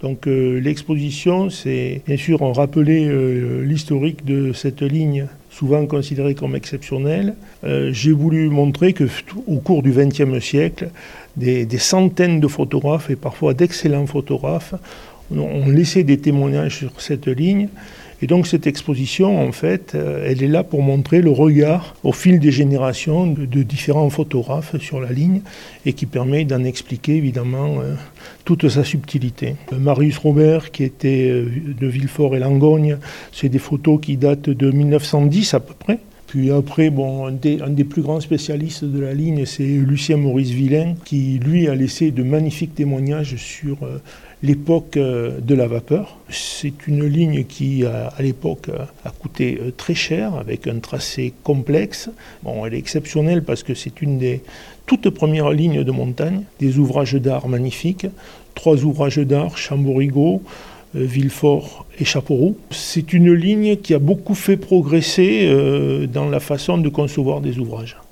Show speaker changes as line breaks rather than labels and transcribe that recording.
Donc l'exposition, c'est bien sûr rappeler l'historique de cette ligne, souvent considérée comme exceptionnelle. J'ai voulu montrer qu'au cours du XXe siècle, des centaines de photographes, et parfois d'excellents photographes, ont laissé des témoignages sur cette ligne. Et donc cette exposition, en fait, elle est là pour montrer le regard au fil des générations de différents photographes sur la ligne et qui permet d'en expliquer évidemment toute sa subtilité. Marius Robert, qui était de Villefort et Langogne, c'est des photos qui datent de 1910 à peu près. Puis après, un des plus grands spécialistes de la ligne, c'est Lucien Maurice Villain, qui lui a laissé de magnifiques témoignages sur l'époque de la vapeur. C'est une ligne qui, à l'époque, a coûté très cher, avec un tracé complexe. Elle est exceptionnelle parce que c'est une des toutes premières lignes de montagne, des ouvrages d'art magnifiques, 3 ouvrages d'art, Chamborigot, Villefort et Chapeauroux. C'est une ligne qui a beaucoup fait progresser dans la façon de concevoir des ouvrages.